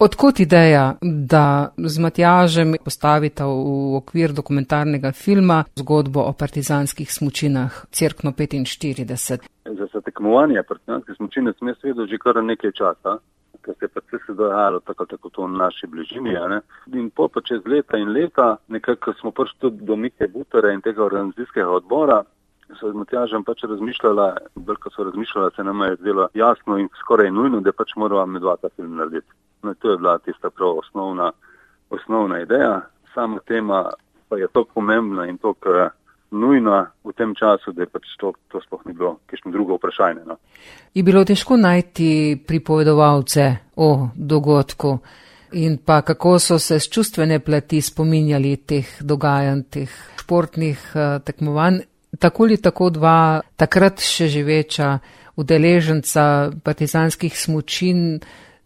Odkot ideja, da z Matjažem postavita v okvir dokumentarnega filma zgodbo o partizanskih smučinah Cerkno 45? Za tekmovanje partizanskih smučin sem jaz vedel že kar nekaj časa, ker se je pa se dojalo tako to v naši bližini. In pa čez leta in leta, nekako smo prišli tudi do Mike Butare in tega organizacijskega odbora, so z Matjažem razmišljala, veliko so razmišljala, se nam je zdelo jasno in skoraj nujno, da moramo medva ta film narediti. No, to je bila tista prav osnovna ideja. Sama tema pa je toliko pomembna in toliko nujna v tem času, da je to sploh ni bilo kakšno drugo vprašanje. No. Je bilo težko najti pripovedovalce o dogodku in pa kako so se s čustvene plati spominjali teh dogajanj, teh športnih tekmovanj. Tako ali tako dva takrat še živeča udeleženca partizanskih smučin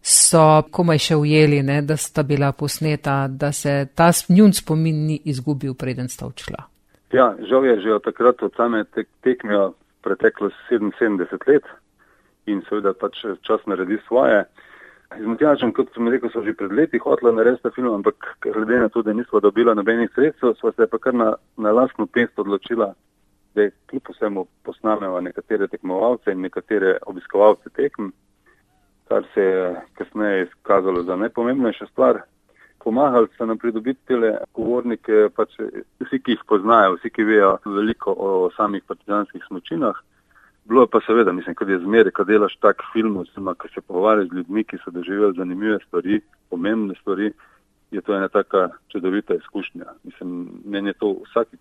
so komaj še ujeli, da sta bila posneta, da se ta njun spomin ni izgubil, preden sta odšla. Ja, žal je že od takrat, od same tekme preteklo 77 let in seveda čas naredi svoje. Z Matjažem, kot sem rekel, so že pred leti hotela narediti ta film, ampak glede na to, da nismo dobila nobenih sredstev, sva se pa kar na lastno pest odločila, da kljub vsemu posnameva nekatere tekmovalce in nekatere obiskovalce tekm, kar se je kasneje izkazalo za najpomembnejša stvar. Pomagali so nam pridobiti tele govornike, vsi, ki jih poznajo, vsi, ki vejo veliko o samih partizanskih smučinah. Bilo je pa seveda, kot je zmeraj, ko delaš tak film, oziroma ko se pogovarjaš z ljudmi, ki so doživeli zanimive stvari, pomembne stvari, je to ena taka čudovita izkušnja. Meni je to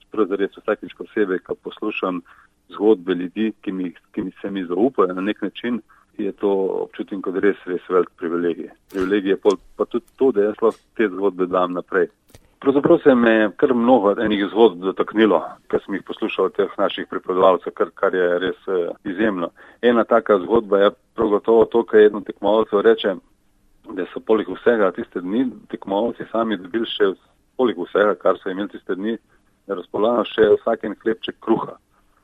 vsakič posebej, ko poslušam zgodbe ljudi, ki se mi zaupajo na nek način, je to občutim kot res velik privilegij. Privilegij je pa tudi to, da jaz lahko te zgodbe dam naprej. Pravzaprav se me je kar mnogo enih zgodb dotaknilo, ker sem jih poslušal od teh naših pripovedovalcev, kar je res izjemno. Ena taka zgodba je prav gotovo to, kar jedno tekmovalcev reče, da so poleg vsega tiste dni tekmovalci sami dobili še poleg vsega, kar so imeli tiste dni, na razpolago še vsak en hlebček kruha.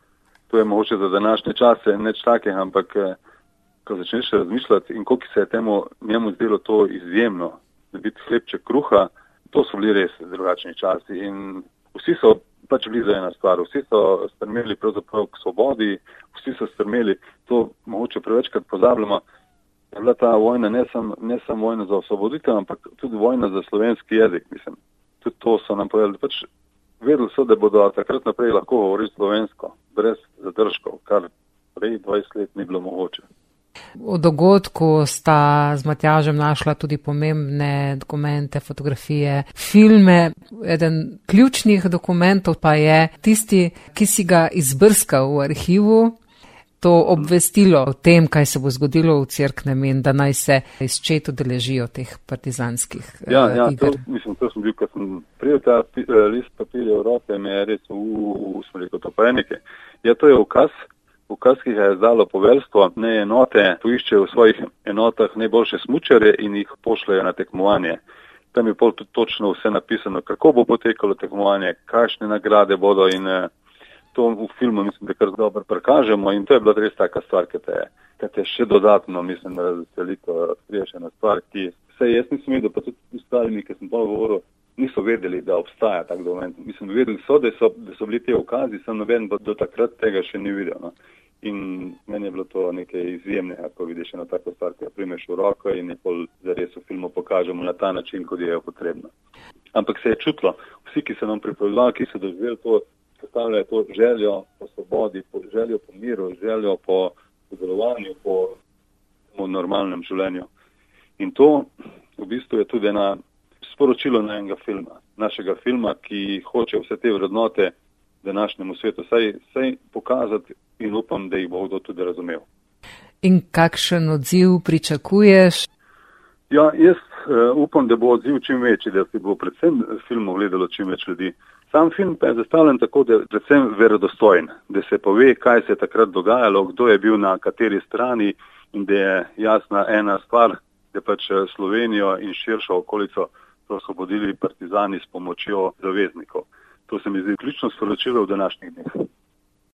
To je mogoče za današnje čase neč takih, ampak ko začneš razmišljati in koliko se je njemu zdelo to izjemno, da biti hlebček kruha, to so bili res drugačni časi in vsi so bili za ena stvar, vsi so strmeli pravzaprav k svobodi, vsi so strmeli, to mogoče prevečkrat pozabljamo, je bila ta vojna ne samo vojna za osvoboditev, ampak tudi vojna za slovenski jezik, Tudi to so nam povedali, vedeli so, da bodo takrat naprej lahko govorili slovensko, brez zadržkov, kar prej 20 let ni bilo mogoče. V dogodku sta z Matjažem našla tudi pomembne dokumente, fotografije, filme. Eden ključnih dokumentov pa je tisti, ki si ga izbrskal v arhivu, to obvestilo o tem, kaj se bo zgodilo v Cerknem in da naj se iz čet udeležijo teh partizanskih iger. To sem bil, ko sem prijel ta list papirja v roke, me je res smo rekel, to pa je nekaj. Ja, to je ukaz, ki ga je izdalo poveljstvo, ne enote poiščejo v svojih enotah najboljše smučare in jih pošljajo na tekmovanje. Tam je tudi točno vse napisano, kako bo potekalo tekmovanje, kakšne nagrade bodo in to v filmu da kar dobro prikažemo in to je bila res taka stvar, ki te še dodatno, razveseli, ko odkriješ ena stvar, ki vse jaz nisem videl, pa tudi ostalimi, ki sem pa govoril, niso vedeli, da obstaja tak dokument. Vedeli so, da so bili te ukazi, sem noben do takrat tega še ni videl. No. In meni je bilo to nekaj izjemnega, ko vidiš eno tako stvar, ki jo primeš v roko in pol zares v filmu pokažemo na ta način, kot je potrebno. Ampak se je čutilo, vsi, ki so nam pripovedovali, ki so doživeli to, postavljajo to željo po svobodi, željo po miru, željo po sodelovanju, po normalnem življenju. In to v bistvu je tudi ena sporočilo našega filma, ki hoče vse te vrednote današnjemu svetu saj pokazati in upam, da jih bo kdo tudi razumel. In kakšen odziv pričakuješ? Ja, jaz upam, da bo odziv čim večji, da si bo predvsem filmov gledalo čim več ljudi. Sam film pa je zastavljen tako, da je predvsem verodostojen, da se pove, kaj se je takrat dogajalo, kdo je bil na kateri strani in da je jasna ena stvar, da Slovenijo in širšo okolico so osvobodili partizani s pomočjo zaveznikov. To se mi zdi ključno sporočilo v današnjih dneh.